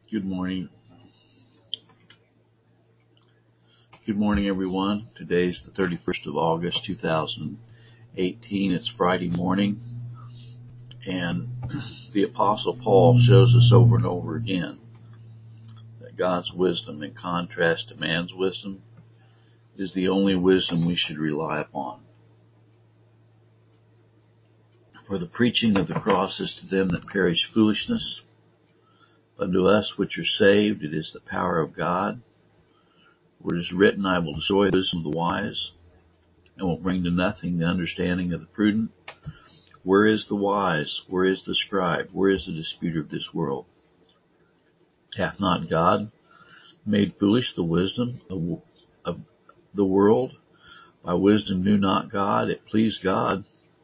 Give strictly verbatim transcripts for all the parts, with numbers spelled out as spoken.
Good morning. Good morning, everyone. Today's the thirty-first of August, two thousand eighteen. It's Friday morning, and the Apostle Paul shows us over and over again that God's wisdom, in contrast to man's wisdom, is the only wisdom we should rely upon. For the preaching of the cross is to them that perish foolishness, but unto us which are saved it is the power of God. For it is written, I will destroy the wisdom of the wise, and will bring to nothing the understanding of the prudent. Where is the wise? Where is the scribe? Where is the disputer of this world? Hath not God made foolish the wisdom of, of the world? By wisdom knew not God, it pleased God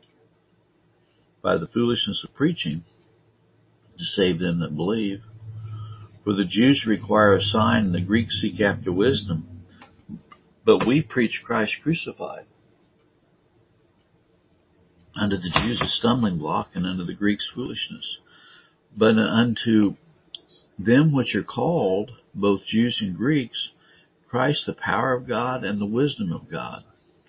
by the foolishness of preaching to save them that believe. For the Jews require a sign, and the Greeks seek after wisdom. But we preach Christ crucified, unto the Jews a stumbling block, and unto the Greeks foolishness. But unto them which are called, both Jews and Greeks, Christ the power of God and the wisdom of God.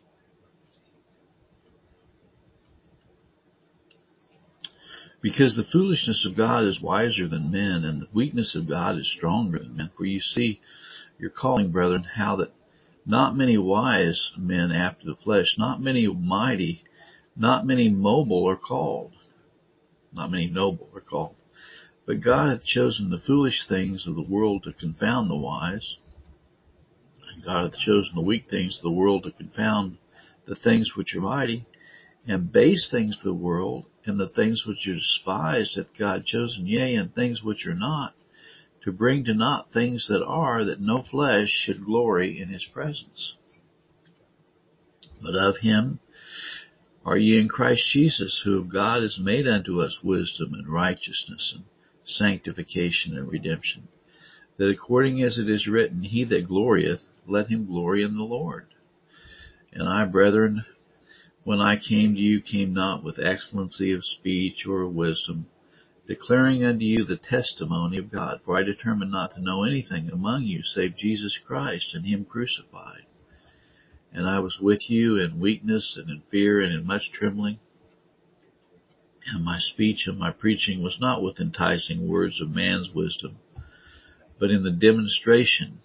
Because the foolishness of God is wiser than men, and the weakness of God is stronger than men. For you see your calling, brethren, how that not many wise men after the flesh, not many mighty, not many mobile are called. Not many noble are called. But God hath chosen the foolish things of the world to confound the wise. And God hath chosen the weak things of the world to confound the things which are mighty. And base things of the world, and the things which are despised hath God chosen, yea, and things which are not, to bring to naught things that are, that no flesh should glory in his presence. But of him are ye in Christ Jesus, who of God is made unto us wisdom and righteousness and sanctification and redemption, that according as it is written, he that glorieth, let him glory in the Lord. And I, brethren, when I came to you, came not with excellency of speech or of wisdom, declaring unto you the testimony of God. For I determined not to know anything among you save Jesus Christ and him crucified. And I was with you in weakness and in fear and in much trembling. And my speech and my preaching was not with enticing words of man's wisdom, but in the demonstration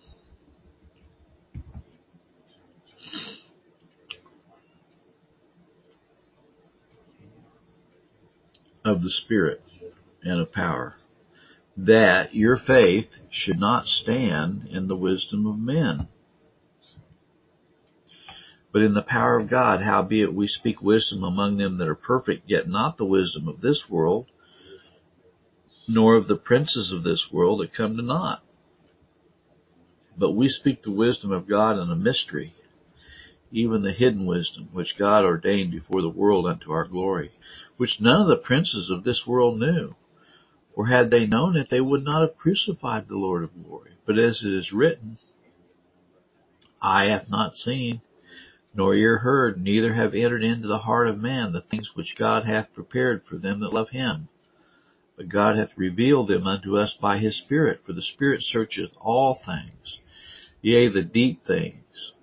of the Spirit and of power, that your faith should not stand in the wisdom of men, but in the power of God. Howbeit we speak wisdom among them that are perfect, yet not the wisdom of this world, nor of the princes of this world that come to naught. But we speak the wisdom of God in a mystery, even the hidden wisdom, which God ordained before the world unto our glory, which none of the princes of this world knew. For had they known it, they would not have crucified the Lord of glory. But as it is written, eye hath not seen, nor ear heard, neither have entered into the heart of man the things which God hath prepared for them that love him. But God hath revealed them unto us by his Spirit. For the Spirit searcheth all things, yea, the deep things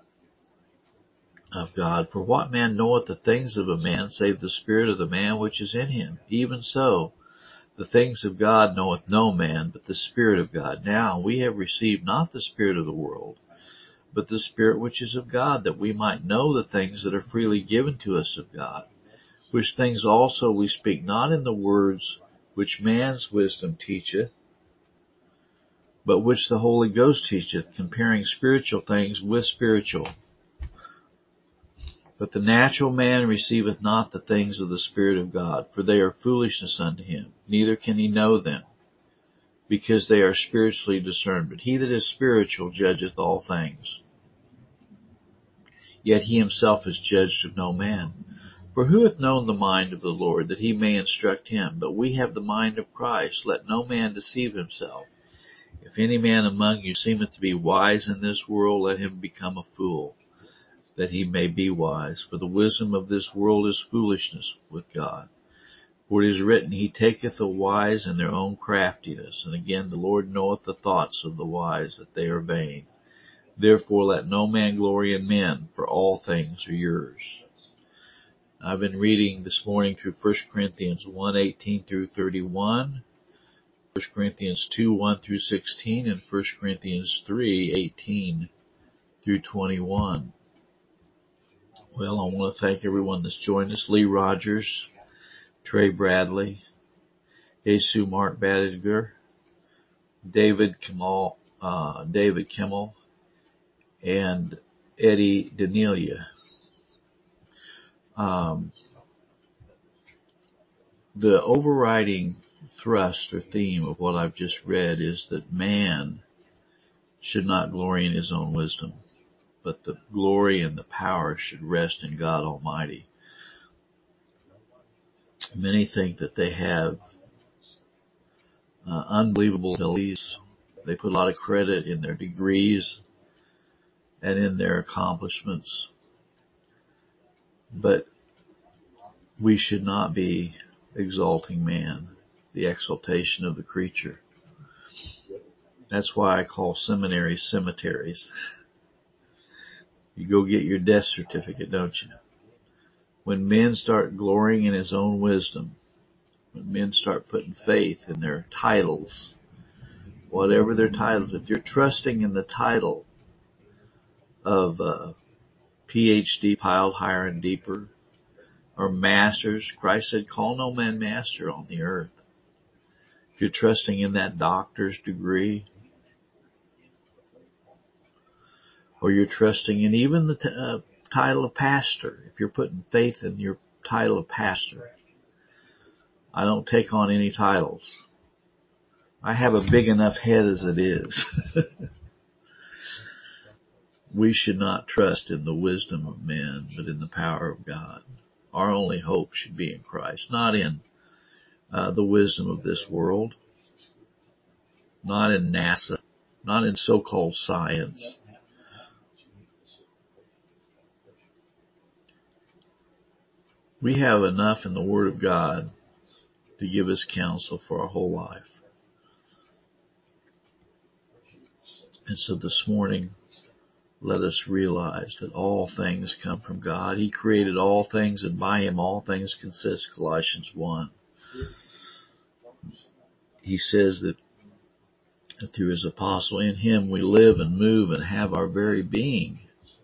of God. For what man knoweth the things of a man, save the spirit of the man which is in him? Even so, the things of God knoweth no man, but the Spirit of God. Now we have received not the spirit of the world, but the Spirit which is of God, that we might know the things that are freely given to us of God. Which things also we speak not in the words which man's wisdom teacheth, but which the Holy Ghost teacheth, comparing spiritual things with spiritual. But the natural man receiveth not the things of the Spirit of God, for they are foolishness unto him, neither can he know them, because they are spiritually discerned. But he that is spiritual judgeth all things. Yet he himself is judged of no man. For who hath known the mind of the Lord, that he may instruct him? But we have the mind of Christ. Let no man deceive himself. If any man among you seemeth to be wise in this world, let him become a fool, that he may be wise. For the wisdom of this world is foolishness with God. For it is written, He taketh the wise in their own craftiness. And again, the Lord knoweth the thoughts of the wise, that they are vain. Therefore let no man glory in men, for all things are yours. I've been reading this morning through First Corinthians one, eighteen through thirty-one, First Corinthians two, one through sixteen, and First Corinthians three, eighteen through twenty-one. Well, I want to thank everyone that's joined us. Lee Rogers, Trey Bradley, Jesus Mark Badiger, David Kimmel, uh, David Kimmel, and Eddie Danelia. Um, the overriding thrust or theme of what I've just read is that man should not glory in his own wisdom, but the glory and the power should rest in God Almighty. Many think that they have uh, unbelievable abilities. They put a lot of credit in their degrees and in their accomplishments. But we should not be exalting man, the exaltation of the creature. That's why I call seminaries cemeteries. You go get your death certificate, don't you? When men start glorying in his own wisdom, when men start putting faith in their titles, whatever their titles, if you're trusting in the title of uh, P H D piled higher and deeper, or masters, Christ said, call no man master on the earth. If you're trusting in that doctor's degree, or you're trusting in even the t- uh, title of pastor, if you're putting faith in your title of pastor, I don't take on any titles. I have a big enough head as it is. We should not trust in the wisdom of men, but in the power of God. Our only hope should be in Christ, not in uh, the wisdom of this world, not in NASA, not in so-called science. We have enough in the Word of God to give us counsel for our whole life. And so this morning, let us realize that all things come from God. He created all things, and by Him all things consist, Colossians one. He says that through His apostle, in Him we live and move and have our very being.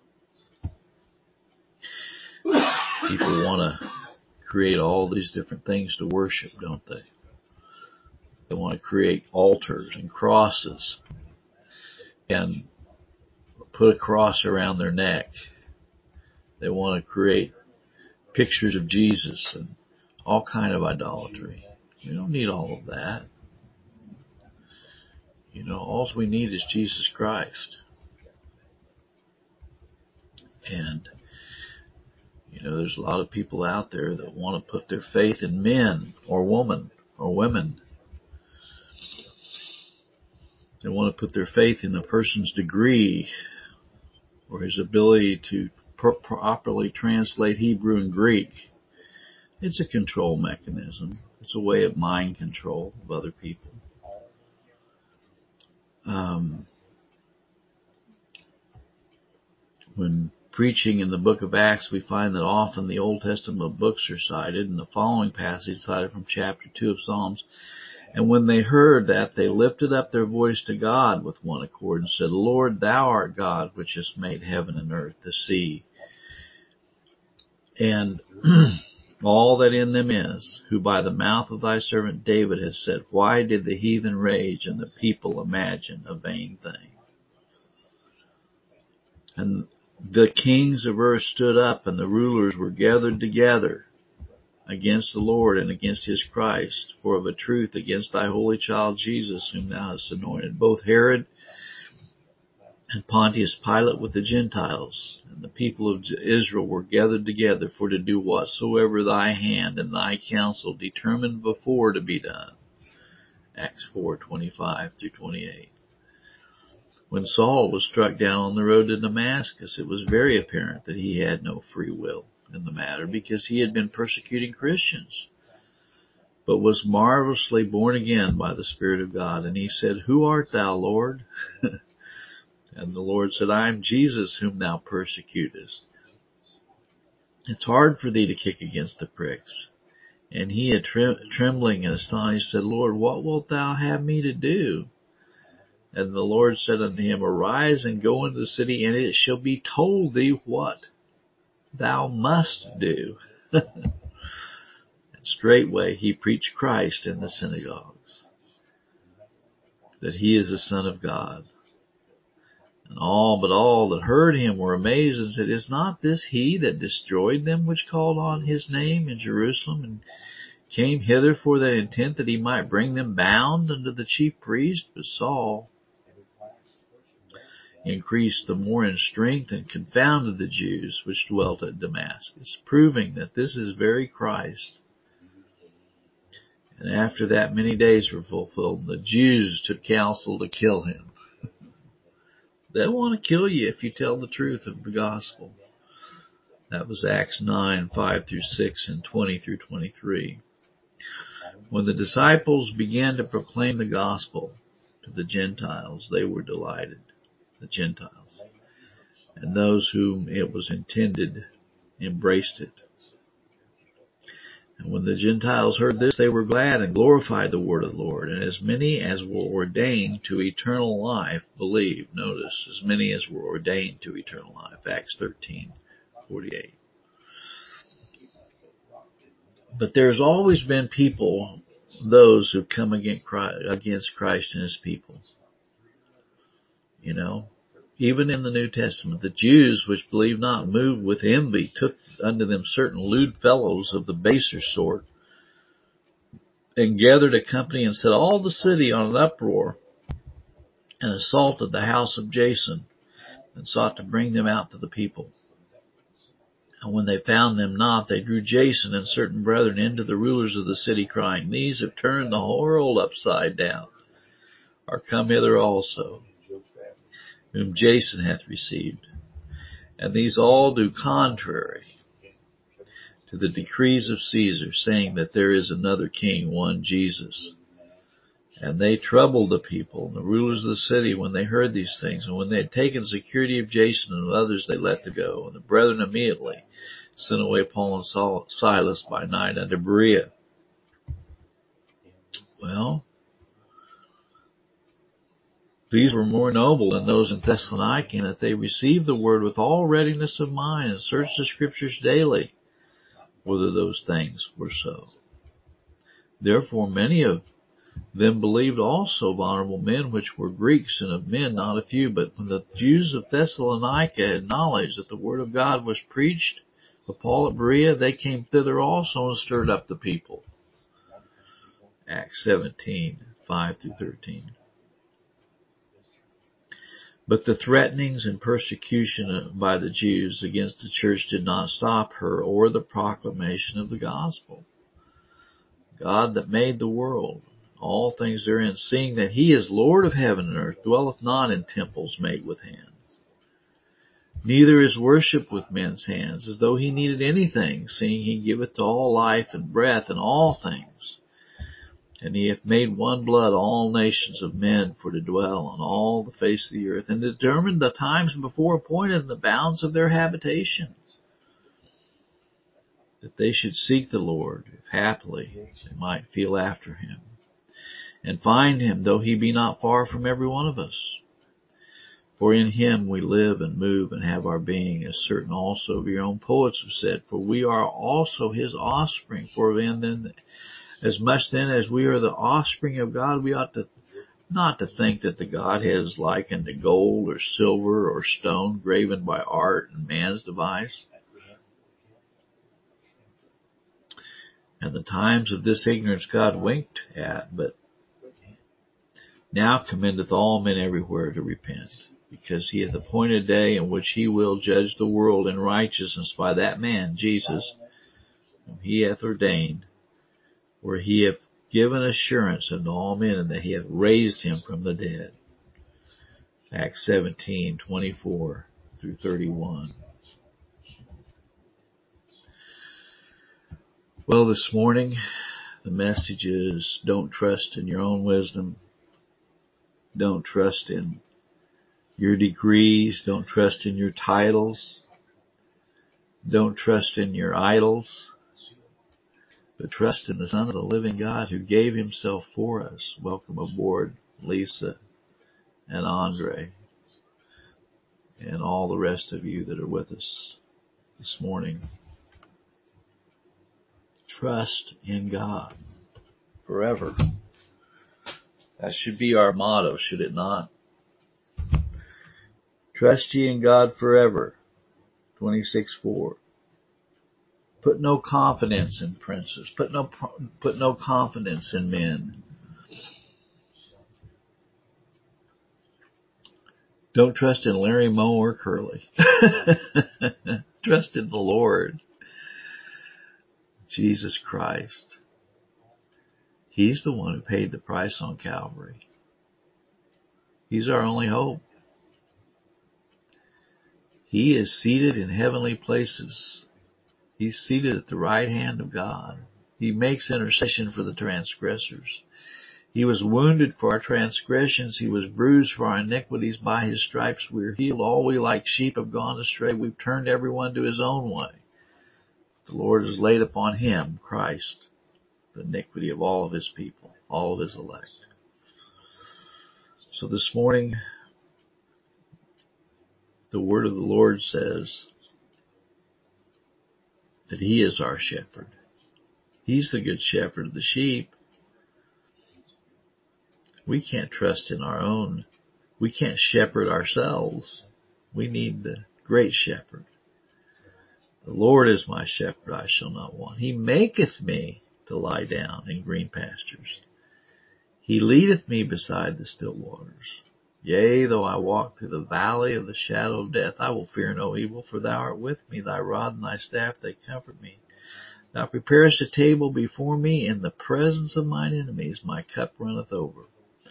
People want to create all these different things to worship, don't they? They want to create altars and crosses and put a cross around their neck. They want to create pictures of Jesus and all kind of idolatry. We don't need all of that. You know, all we need is Jesus Christ. And, you know, there's a lot of people out there that want to put their faith in men or woman or women. They want to put their faith in a person's degree or his ability to pro- properly translate Hebrew and Greek. It's a control mechanism. It's a way of mind control of other people. Um, when preaching in the book of Acts, we find that often the Old Testament books are cited, and the following passage cited from chapter two of Psalms. And when they heard that, they lifted up their voice to God with one accord and said, Lord, Thou art God, which hast made heaven and earth, the sea, and all that in them is, who by the mouth of Thy servant David has said, Why did the heathen rage and the people imagine a vain thing? And the kings of earth stood up, and the rulers were gathered together against the Lord and against His Christ, for of a truth against Thy holy child Jesus, whom Thou hast anointed. Both Herod and Pontius Pilate with the Gentiles and the people of Israel were gathered together for to do whatsoever Thy hand and Thy counsel determined before to be done. Acts four, twenty-five through twenty-eight. When Saul was struck down on the road to Damascus, it was very apparent that he had no free will in the matter, because he had been persecuting Christians. but was marvelously born again by the Spirit of God. And he said, Who art thou, Lord? And the Lord said, I am Jesus whom thou persecutest. It's hard for thee to kick against the pricks. And he, trembling and astonished, said, Lord, what wilt thou have me to do? And the Lord said unto him, Arise and go into the city, and it shall be told thee what thou must do. And straightway he preached Christ in the synagogues, that he is the Son of God. And all but all that heard him were amazed, and said, Is not this he that destroyed them which called on his name in Jerusalem, and came hither for that intent, that he might bring them bound unto the chief priest? But Saul increased the more in strength, and confounded the Jews which dwelt at Damascus, proving that this is very Christ. And after that many days were fulfilled, and the Jews took counsel to kill him. They want to kill you if you tell the truth of the gospel. That was Acts nine, five through six, and twenty through twenty-three. When the disciples began to proclaim the gospel to the Gentiles, they were delighted, the Gentiles, and those whom it was intended embraced it. And when the Gentiles heard this, they were glad and glorified the word of the Lord. And as many as were ordained to eternal life believed. Notice, as many as were ordained to eternal life. Acts thirteen, forty-eight. But there's always been people, those who come against Christ and his people. You know, even in the New Testament, the Jews which believed not, moved with envy, took unto them certain lewd fellows of the baser sort, and gathered a company, and set all the city on an uproar, and assaulted the house of Jason, and sought to bring them out to the people. And when they found them not, they drew Jason and certain brethren into the rulers of the city, crying, These have turned the whole world upside down, are come hither also, whom Jason hath received. And these all do contrary to the decrees of Caesar, saying that there is another king, one Jesus. And they troubled the people and the rulers of the city when they heard these things. And when they had taken security of Jason and others, they let them go. And the brethren immediately sent away Paul and Silas by night unto Berea. Well, these were more noble than those in Thessalonica, in that they received the word with all readiness of mind, and searched the Scriptures daily, whether those things were so. Therefore many of them believed also of honorable men, which were Greeks, and of men not a few. But when the Jews of Thessalonica had knowledge that the word of God was preached of Paul at Berea, they came thither also, and stirred up the people. Acts seventeen, five through thirteen. But the threatenings and persecution by the Jews against the church did not stop her or the proclamation of the gospel. God that made the world, all things therein, seeing that he is Lord of heaven and earth, dwelleth not in temples made with hands. Neither is worship with men's hands, as though he needed anything, seeing he giveth to all life and breath and all things. And he hath made one blood all nations of men for to dwell on all the face of the earth, and determined the times before appointed and the bounds of their habitations, that they should seek the Lord, if haply they might feel after him, and find him, though he be not far from every one of us. For in him we live and move and have our being, as certain also of your own poets have said, for we are also his offspring. For in then, as much then as we are the offspring of God, we ought to not to think that the Godhead is likened to gold or silver or stone, graven by art and man's device. And the times of this ignorance God winked at, but now commendeth all men everywhere to repent, because he hath appointed a day in which he will judge the world in righteousness by that man, Jesus, whom he hath ordained, where he hath given assurance unto all men, and that he hath raised him from the dead. Acts seventeen, twenty-four through thirty-one. Well, this morning, The message is, don't trust in your own wisdom. Don't trust in your degrees. Don't trust in your titles. Don't trust in your idols. But trust in the Son of the living God who gave himself for us. Welcome aboard, Lisa and Andre and all the rest of you that are with us this morning. Trust in God forever. That should be our motto, should it not? Trust ye in God forever. twenty-six four. Put no confidence in princes. Put no, put no confidence in men. Don't trust in Larry, Moe, or Curly. Trust in the Lord, Jesus Christ. He's the one who paid the price on Calvary. He's our only hope. He is seated in heavenly places. He's seated at the right hand of God. He makes intercession for the transgressors. He was wounded for our transgressions. He was bruised for our iniquities. By his stripes we are healed. All we like sheep have gone astray. We've turned everyone to his own way. The Lord has laid upon him, Christ, the iniquity of all of his people, all of his elect. So this morning, the word of the Lord says that he is our shepherd. He's the good shepherd of the sheep. We can't trust in our own. We can't shepherd ourselves. We need the great shepherd. The Lord is my shepherd, I shall not want. He maketh me to lie down in green pastures. He leadeth me beside the still waters. Yea, though I walk through the valley of the shadow of death, I will fear no evil, for thou art with me. Thy rod and thy staff, they comfort me. Thou preparest a table before me in the presence of mine enemies. My cup runneth over.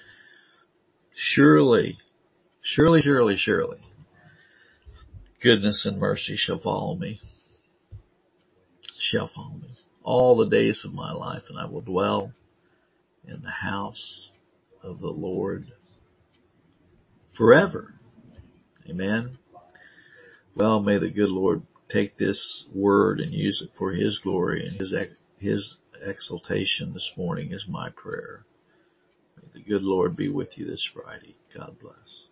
Surely, surely, surely, surely, goodness and mercy shall follow me, shall follow me all the days of my life, and I will dwell in the house of the Lord forever. Amen. Well, may the good Lord take this word and use it for his glory and his, his exaltation this morning is my prayer. May the good Lord be with you this Friday. God bless.